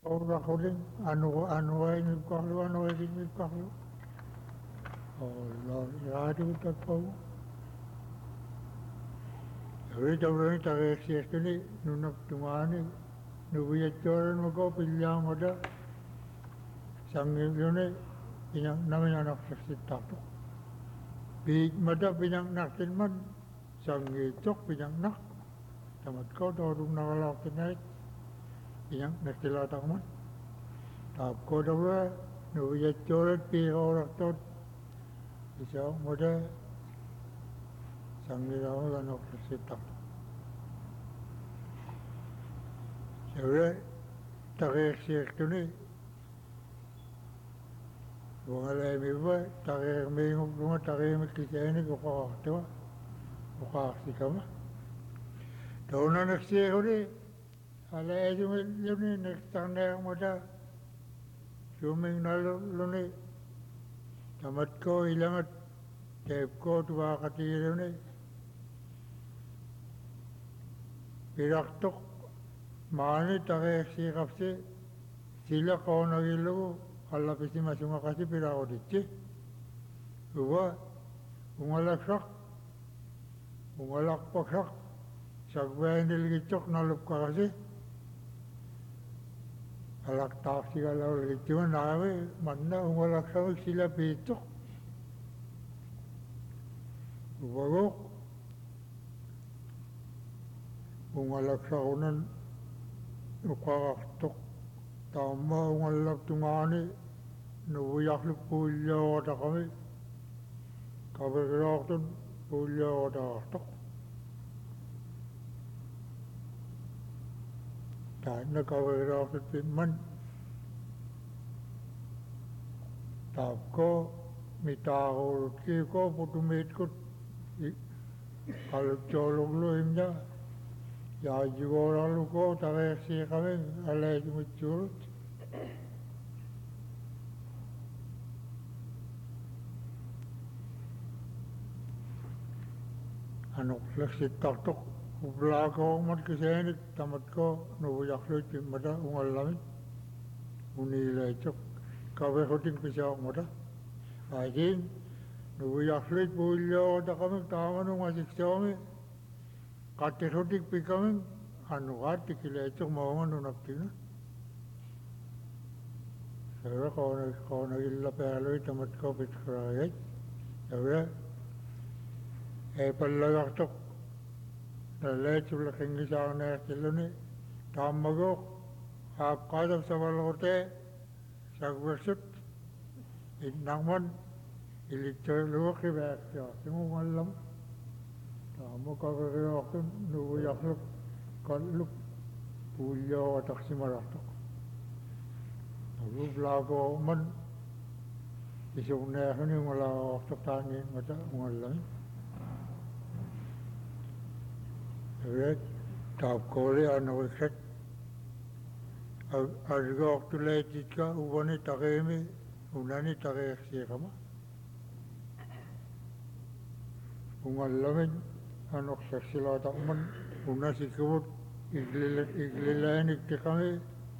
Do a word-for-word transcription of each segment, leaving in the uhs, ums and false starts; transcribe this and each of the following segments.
Ora kuring anu anu wae nyipkahlu anu wae nyipkahlu. Allah ya adu takau. Hei jawab tak eksis ni nunak tumani nubuya joran mako pilyang ada sangil ni pinang namanya anak seksit tato. Big mada pinang nakin man sangil cok pinang nak tamat kau dorong nakalak naik pinang nakila takman. Tap kau dawa nubuya joran pi orang tot bisa mada sangil awal anak seksit tato. Jadi tak eksis ni Wala mi ba tare mi ngum tare mi kitene ko ko to ko ka sikama to na nak se hore ala e ju mi ni nek tane moda suming na lo ni tamat ko ilangat tep ko tuwa katire ni pirak tok mani tare si kapse sila ko na gilu Allah pasti masuk makasih pira odicce, uwa ungalak sak, ungalak paksak, sakbayan dilgicok nalup kasih, alak taksi kalau dilgicok nawe mana ungalak sak sila picok, uwa gok, ungalak sak unan ukak tok. Tama ungalak tungani nubuyak lu pulya ada kami kaberak tu pulya ada tok dan nak kaberak tu piman tak ko mita ko ki ko putumit ko kalau colong lu imja ya juga lalu ko tak si kami alai cuma curut anu leksit tak tok belakang mat kesini tamat ko nubuyak lu cuma ungal lami unilai cok kawe hoting pisau muda ajin nubuyak lu pulya ada kami taman ngasih kami kate hoting pikami anu kate kilai cok mau anu naktina saya kau nak kau nak illa pelu tamat kau pitkerayat saya eh pelajar tok lalai cula kengi sana kiluni tamago ap kadam sabal hote sagbersut inangman iliter luak ibak ya semua malam tamu kagak waktu nubu yakluk kaluk pulya taksi maratok lalu belago man isungnya ni malah waktu tani macam malam Red top kore anu ikat arga waktu lejit ka ubani takemi unani takek siapa ungalamin anu seksila takman unasi kebut iglil iglilain iktikami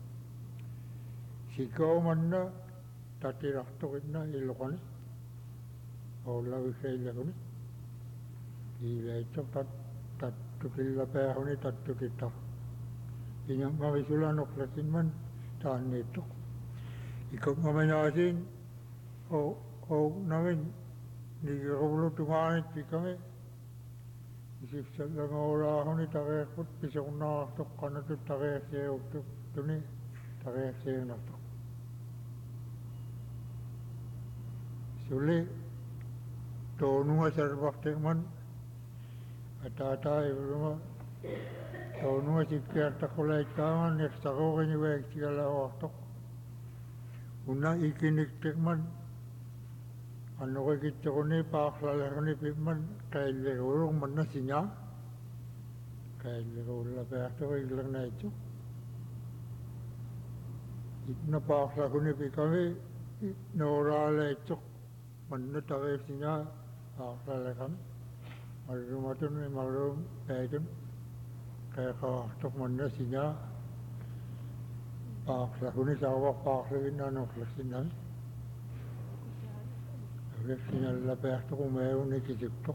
sikau mana tati rakto kitna ilokani ola wisailakani ilai tat tat tukilla päähuni tattu kita inyang kami sulah nok lasin man tahan itu ikut ngamenyasin oh oh namin ni kabulu tunganit kami isip sa ngora huni takek put pisau na tok kana tu takek seo tu tuni takek seo na tok suli tonunga sarbak tekman Tata ibu tahun masih kerja kolej kawan nek sekolah ni baik segala waktu. Una ikinik tekman anu kita kini pak lalu kini pikman kain lekorong mana sinya kain lekorong lepas tu ilang naik tu. Itna pak lalu kini pikami nora lecok mana tarik sinya pak lalu kami. Marum atun marum kaitun kayak kau tok mana sinya paaksa kuni saawa paaksa vinna noklasinna Refinalla päästä kun me unikitikto.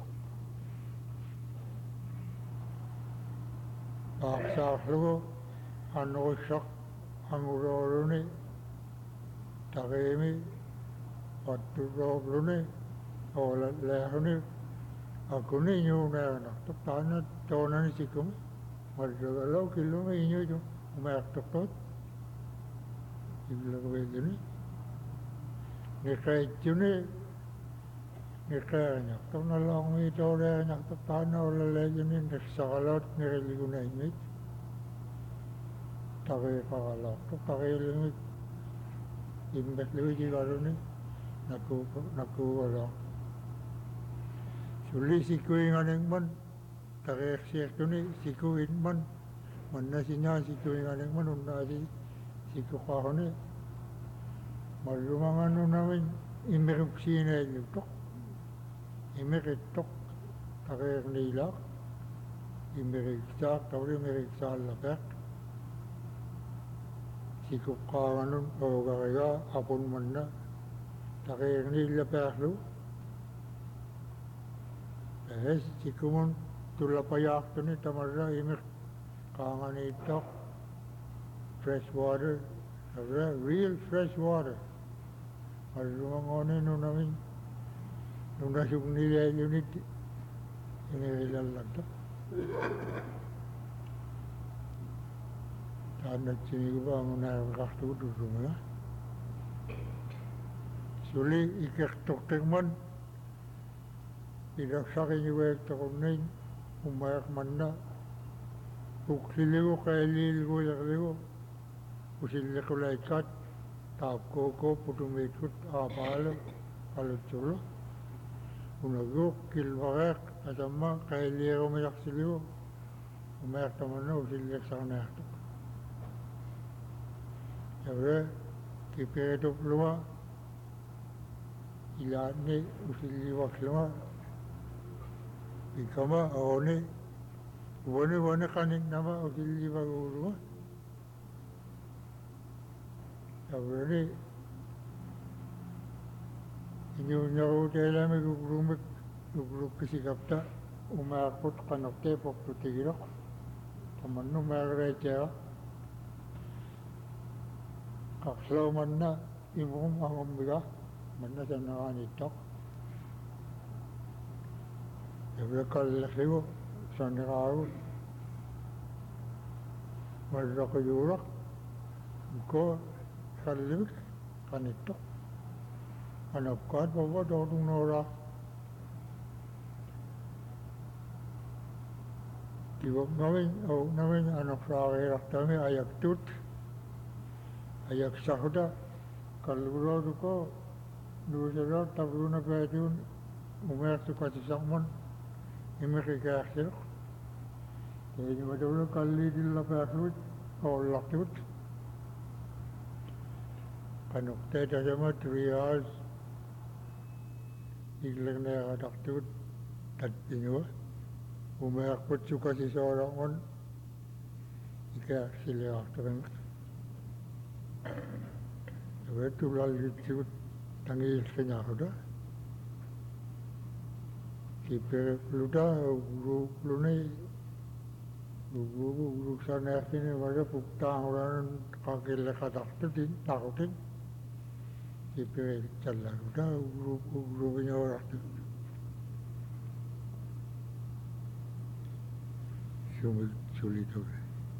Paaksaaslugu annuissak angurooluni tareemi patturooluni oolalleahuni akuni nyuuneernaqtu taana toonani sikumi marragalo killumi inyuju umeertuqtut illaguiduni niqaitjuni niqaarñaqtu nalongmi tooleerñaqtu taana oolalleajuni nissaqaloot nirilligunaimit tariiqaraloortu tariilimik imbetluijigaruni nakuuku nakuugaloo sulli sikuinganingman tariiqsiirtuni sikuinman mannasinaa sikuinganingman unnaasi sikuqaruni mallumanganunamin imiruksiineelluttoq imirittoq tariiqniilaaq imiriksaaq tawri imiriksaallaqeq sikuqqaaganun oogarigaa aqunmanna tariiqniillapearlu Yes, sikumun tullapayaaqtuni tamarra imir qaanganiittoq fresh water real fresh water allumangoni nunamin nunasugnileellunit inerilallattoq taannatsinigupa angunaariqartugut urrumiga suli ikertortiqman Ilaksaqiniueektoqunniin umaaqmanna uksiligu qailiilguilerligu usilliqulaikkaat taapkuukuup putumiitkut aapaalu qalutsullu unaguuq kilvareeq atamma qailiirumiaqsiligu umeertamanna usilliqsarniartuq yave kipiritupluma ilaanni usillivakluma Ikama aone wane wane kaning nama usilli baguruma Awani inyu nyaru telame gugrumik gugruk kisikapta umaakut kanokte poktu tigirok tamannu maagreetea kakslau manna imum angombiga manna sanagaanittok Yavekallakligu saniraagu marraquyuuraq ko sallimik qanittoq anapkaat bava toorunnoora kivaqngavin auqnavin anaqsaagiiraqtami ayaktut ayaksarta kalgurooduko nuusaloot tabruuna peetiun umeertukatisaqman imikikaarsiruq teinimatulu kalliitillapaarluit oollaqtut qanuqteetasama three hours iglerneeqataqtut tatpinua umeerput sukasisooraqman ikaarsileqartuqimik avetulallitsikut tangiilqinaruta Kipiripluta ugruluni ugru ugrusaneertini vare puktaanguranun qakilleqataqtutin taqutin kipiriktallaruta ugru ugruviñooraqtut sumik sulituge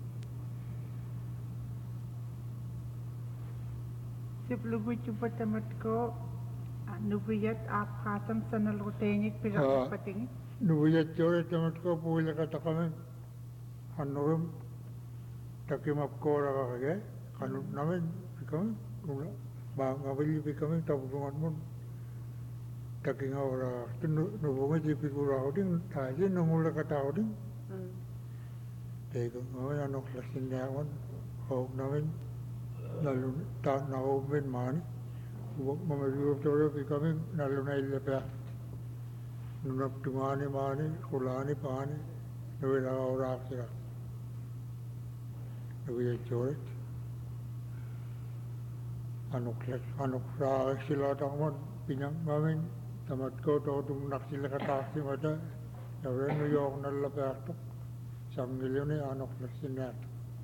Sipluguchupatamatko Nubiyat aapqaatam sanalruteinik pilaqpatingi Nubiyatjooritamatko puileqataqamin annurum takimapkooraqaqage qanutnamin pikamin una maangavilli pikamin tapurumatmun takingaoraqartu nuvungiti pikuraqutin taasi nunguleqataqaqutin teikungawin anuqlassinniaqman hauqnamin nalun taannaquummin maani Mamajurutore becoming Nalunailepa Nunaptumani Mani, Kulani Pani, Nuvila Oraxia. Nuvia Chorit. anuklek anukra sila taman pinang mamin tamat ko to tum nak sila katasi mata yawe New York nalla perto samgilione anuklek sinat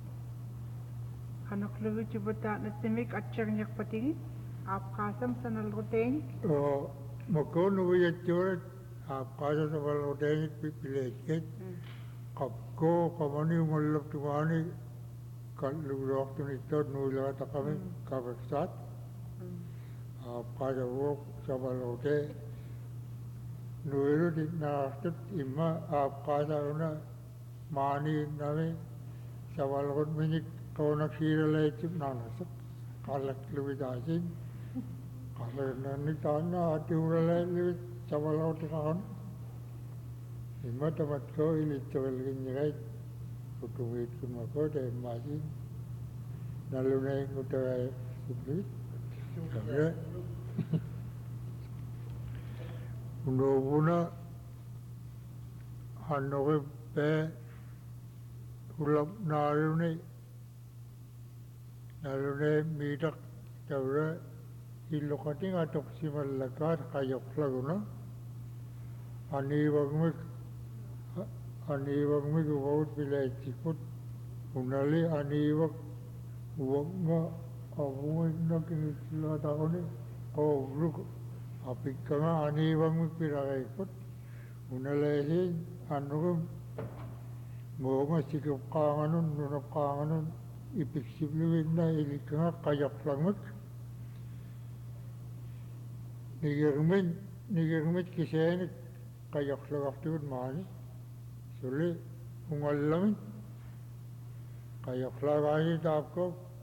Anuklugu cibuta natimik atchernyak patingi apkasam sanal rotenik o mako nuya chore apkasa sabal rotenik pipileket kapko kamani umallap tumani kallu rohtu nitot nula takami kabaksat apkasa wo sabal rote nuiru di narastut imma apkasa una mani nami sabal rot minik kona kira lecip nanasuk kalak lebih asin kalau nanti tanah hati ulah lebih sabal rot kan imma tempat kau ini cewek nyerai kutuit kumako deh masih lalu naik kutai subit kerja Undopuna hanoke pe ulap narune narune midak tawra ilokating atok simalakar kayok laguna ani wagmik ani wagmik ubaut bilai cikut unali ani wag wagma awumik nakin sila tahone kau ruk apikanga ani wagmik piragai ikut unalehin anugum moga sikap kanganun nunap kanganun ipiksibluwin na ilikanga kayak langmak nigirmin nigirmit kisenik kayak lagaktiwid maani suli ungallamin kayak lagani tapko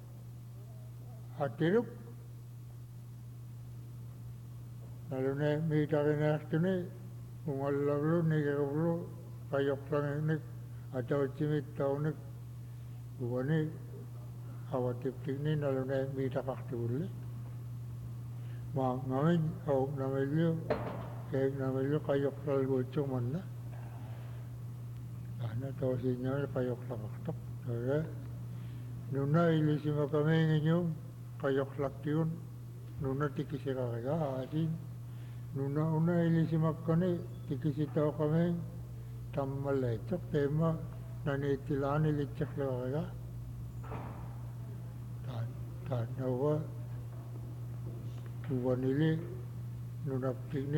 atiruk nalune mitarinastune ungallavlu nigirvlu kayak langinik atau cimit taunik buani awatip tingni nalune mita kaktiwili ma ngamin au namilyu kayak namilyu kayak lalgo cuman na karena tahu sinyal kayak lakaktak saya nuna ilisima kami nginyu kayak laktiun nuna tikisira kaya asin nuna una ilisima kani tikisita kami tammalecak tema nani tilani licak kaya tan tan nawa buanili nuna tingni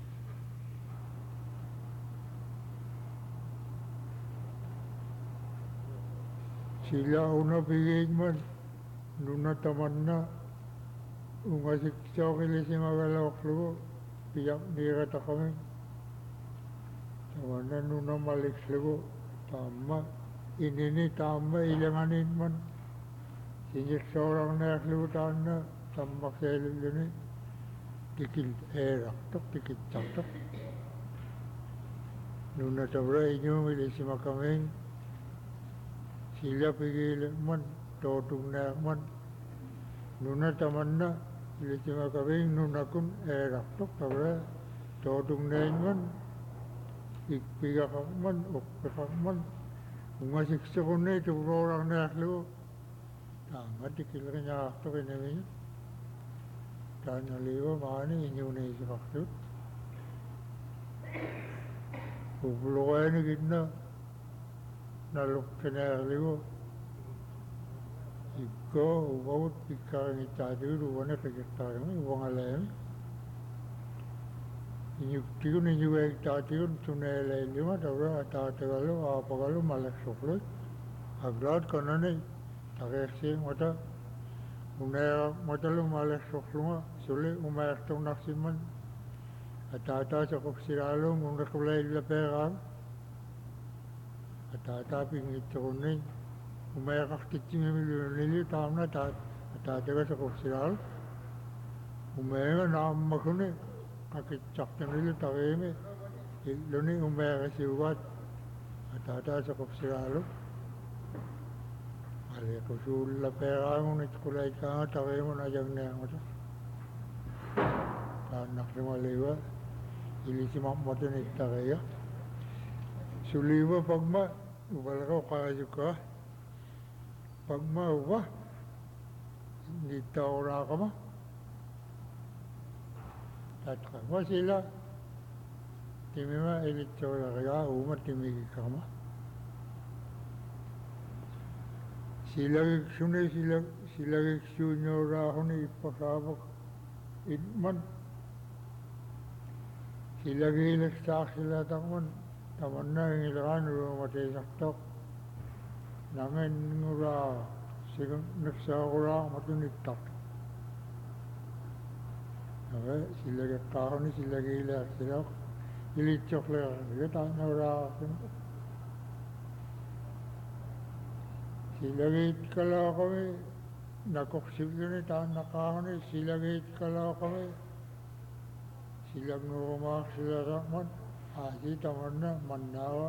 sila una pigigman nuna tamanna ungasik chokili singagalak lugo piyak nirata kami tamanna nuna malik lugo tamma inini tamma ilanganin man sinjik seorang naik lugo tanna tamma selilini tikil erak tok tikil caktok nuna tabra inyo milisima kami sila pigil man totung naik man nuna tamanna milisima kami nuna kun erak tok tabra totung naik man ikpiga man ukpika man ungasik sekunne tu orang naik lugo tama tikil kanya tok ini Tanya liwa maani Indonesia maksud. Ublogai ni kitna naluk kena liwa. Iko ubaut pikar ni tadi ruwana kegiatan ni ubangalem. Inyuk tiun inyuk ek tadiun tunai lima tabra tadi galu apa galu malak soklo. Aglat kanane tagersi mata Unaya matalu malak soklunga suli umayak tong naksiman atata sa kopsiralo muna kulay laperang atata pingit kunin umayak aktichimi milionili tamna atata ka sa kopsiralo umayak na makune akitchaktanili tageme iluni umayak siwat atata sa kopsiralo Ale kusul la perang ni kulai ka tawe mo na jang na mo ta nak mo lewa ili si mamma ni tawe ya suliwa pagma ubal ko ka juka pagma wa ni kita orang kama. Tatra masila timima elitora ria uma timiki kama. Sila sune sila sila sunyora honi pasabak idman. Sila gila sak sila takman tamanna ngilan rumah tesaktok. Nangen ngura sigang nagsakura matunitak. Naga sila kahon ni sila gila sila ilichok le kita ngura sila git kalau kami nakok sila ni tan nakahon ni sila git kalau kami sila nguruma sila rahman aji tamanna mannawa.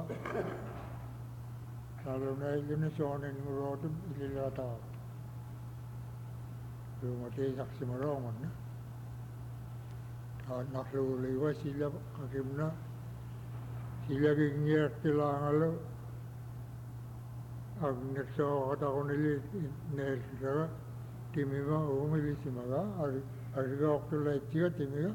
Kalau naik ini soalnya ngurutin ililah tahu. Rumah tesak semarang mana. Nak lu lewat sila kakimna sila kingir tilang alu. Agnes so kata kau nili nel sila timima umili simaga. Arga waktu lewat juga timika.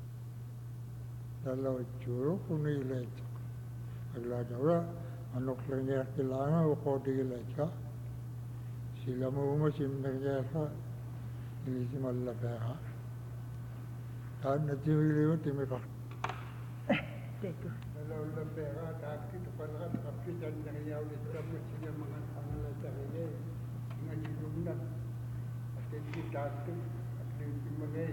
Dalam curug uni lewat. Agla jauh. Anok lengger tilanga uko digilecha sila mo umasim nagjasa ini si malapera tan natibili mo timika Teku. kalau lapera tak kita pernah tapi dan nagyaw kita mo sila mga pangalan sarili ngayon yung na at kita tu at yung magay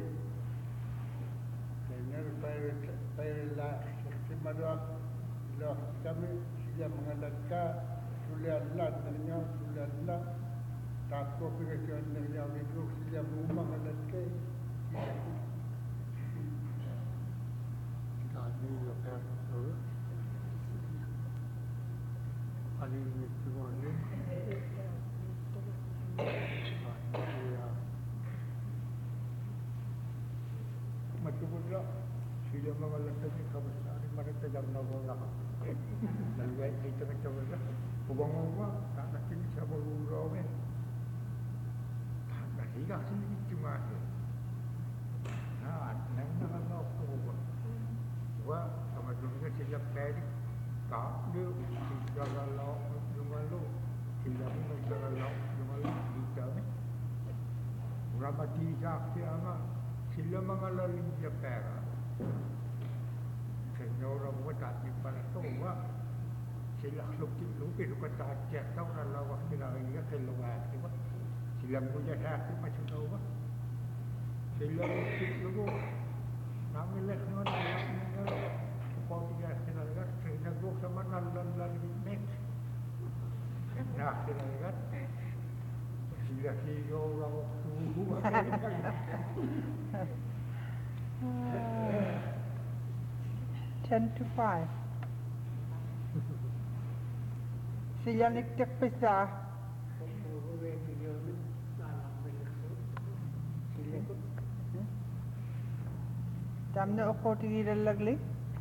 kaya para para la si madwa lo kami yang mengadatkan sulianlah ternyata sulianlah takut kerja ternyata itu sudah mengadatkan kami lepas itu ali itu mana macam mana sudah mengadatkan kawasan mereka jangan nak Lalu kita macam mana? Ubang-ubang tak nak kini siapa urau ni. Tak nak hilang sini cuma ni. Nah, nak nak nak apa ubang? Wah, sama dunia sejak tadi tak dia kita kalau cuma lu, kita pun kalau cuma lu kita ni. Berapa tiga siapa? Sila mengalami dia pera. Orang buat tak pada tu, wah, sila lukis lukis bukan tak cek tahu kalau waktu nak ingat keluar, tiba sila punya hati macam tu, wah, sila lukis dulu, nak milik mana nak milik, kau tiga sila lihat, sila gua sama nalan lagi next, nak sila lihat, sila sila orang tu, Ten to five. Sila niktik pisa. Tamne uko tigil lagli.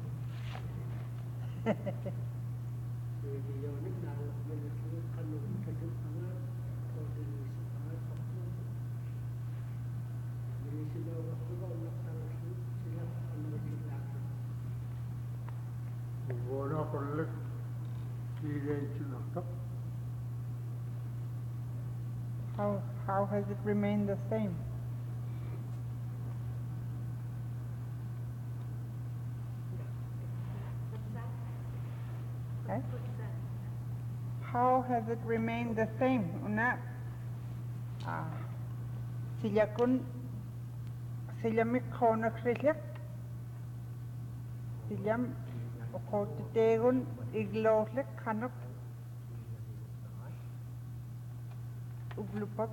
How how has it remained the same? Okay. How has it remained the same? Una, ah, sila kun sila mikho na krislek, sila ukho titegun igloslek kanok uglupak.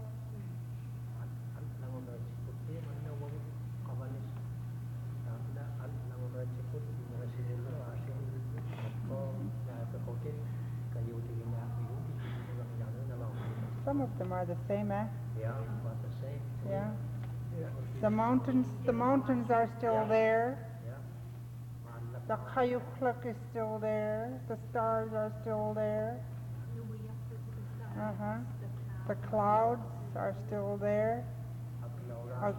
Some of them are the same, eh? Yeah, about the same. Yeah. Yeah. The mountains, the mountains are still Yeah. there. Yeah. The Kayukluk is still there. The stars are still there. Uh-huh. The clouds are still there. How's-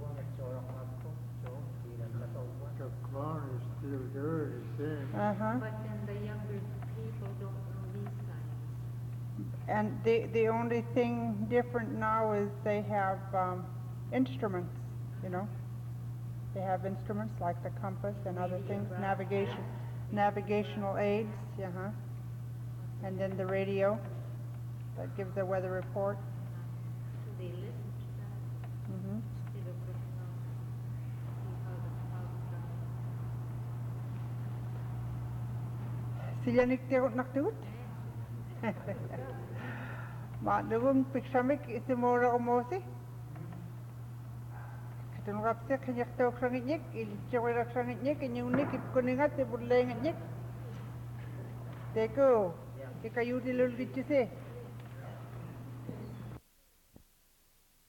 The crown is still there, the same. Uh-huh. But then the younger people don't know these signs. And the, the only thing different now is they have um, instruments, you know. They have instruments like the compass and other things, navigation, navigational aids, uh-huh. And then the radio that gives the weather report. So they listen to that Mm-hmm. instead of looking out to see how the clouds are. Sila nagtigot naktigot? Maadawang piksamik isimura umosi. Katunukap siya kanyak tawag sa ngitnyik, ilitsyawirak sa ngitnyik, inyunik, ipkuningat, ibudlay ngitnyik. Teko, ikayuti lulgit siya.